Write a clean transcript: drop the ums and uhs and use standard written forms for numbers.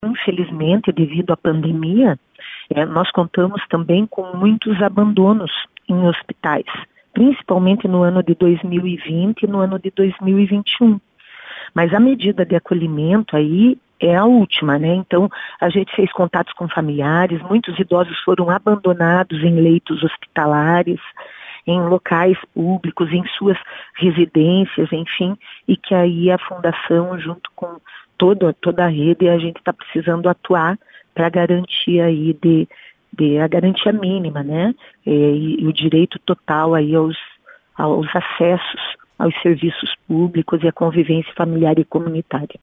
Infelizmente, devido à pandemia, nós contamos também com muitos abandonos em hospitais, principalmente no ano de 2020 e no ano de 2021. Mas a medida de acolhimento aí é a última, né? Então, a gente fez contatos com familiares, muitos idosos foram abandonados em leitos hospitalares, em locais públicos, em suas residências, enfim, e que aí a Fundação, junto com toda a rede, a gente está precisando atuar para garantir aí a garantia mínima, né? E o direito total aí aos acessos aos serviços públicos e à convivência familiar e comunitária.